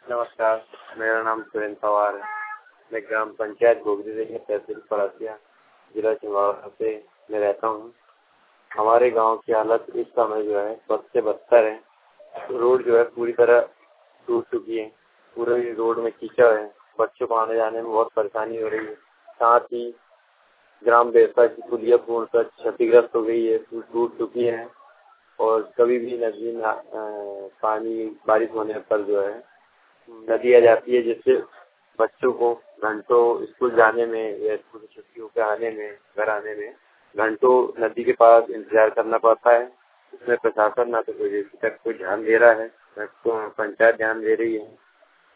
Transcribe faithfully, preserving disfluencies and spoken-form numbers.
नमस्कार, मेरा नाम सुरेंद्र पवार है। मैं ग्राम पंचायत गोगरी तहसील पड़ासिया जिला छिंदवाड़ा से मैं रहता हूँ। हमारे गांव की हालत इस समय जो है बद से बदतर है। रोड जो है पूरी तरह टूट चुकी है। पूरे रोड में कीचड़ है। बच्चों को आने जाने में बहुत परेशानी हो रही है। साथ ही ग्राम बेसा की पुलिया पूर्णतः क्षतिग्रस्त हो गई है, टूट चुकी है और कभी भी नदी में पानी बारिश होने पर जो है नदी आ जाती है, जिससे बच्चों को घंटों स्कूल जाने में या स्कूल की छुट्टी होकर आने में घर आने में घंटों नदी के पास इंतजार करना पड़ता है। इसमें प्रशासन ना तो कोई तक कोई ध्यान दे रहा है, ना तो पंचायत ध्यान दे रही है।